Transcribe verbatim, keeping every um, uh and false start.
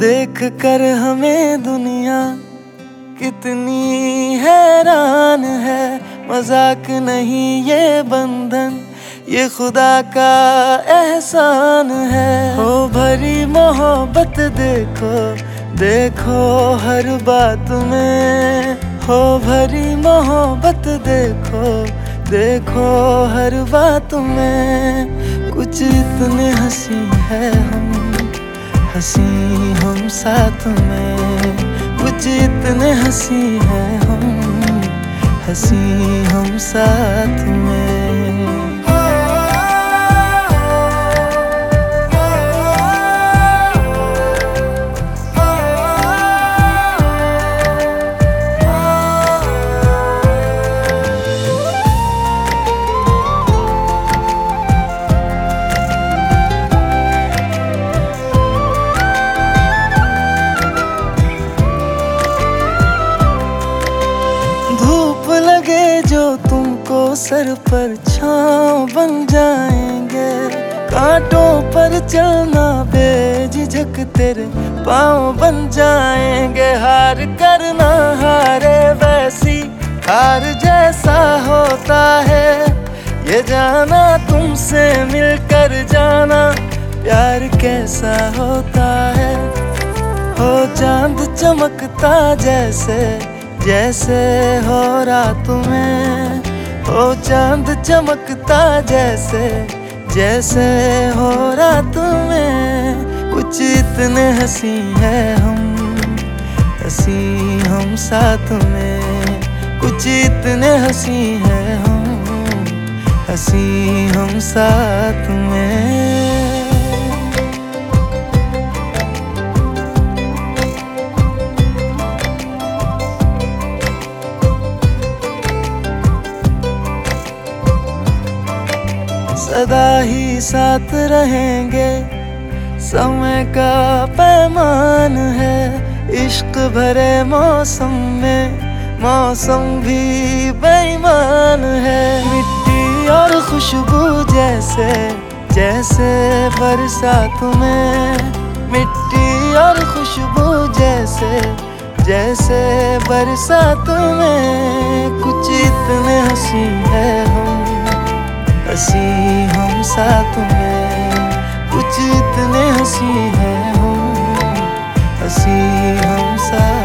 देख कर हमें दुनिया कितनी हैरान है। मजाक नहीं ये बंधन, ये खुदा का एहसान है। हो भरी मोहब्बत देखो देखो हर बात में, हो भरी मोहब्बत देखो देखो हर बात में। कुछ इतने हंसी है हम, हंसी हम साथ में। कुछ इतने हंसी है हम, हंसी हम साथ में। लगे जो तुमको सर पर छांव बन जाएंगे। कांटों पर चलना बेझिझक तेरे पाँव बन जाएंगे। हार करना हारे वैसी हार जैसा होता है। ये जाना तुमसे मिलकर जाना प्यार कैसा होता है। हो चांद चमकता जैसे जैसे हो रात में, हो चांद चमकता जैसे जैसे हो रात में। कुछ इतने हंसी है हम, हंसी हम साथ में। कुछ इतने हंसी है हम, हंसी हम साथ में। सदा ही साथ रहेंगे, समय का पैमान है। इश्क भरे मौसम में मौसम भी बेईमान है। मिट्टी और खुशबू जैसे जैसे बरसात में, मिट्टी और खुशबू जैसे जैसे बरसात में। कुछ इतने हंसी है हम, हंसी हम साथ में। कुछ इतने हंसी है हम, हंसी हम साथ।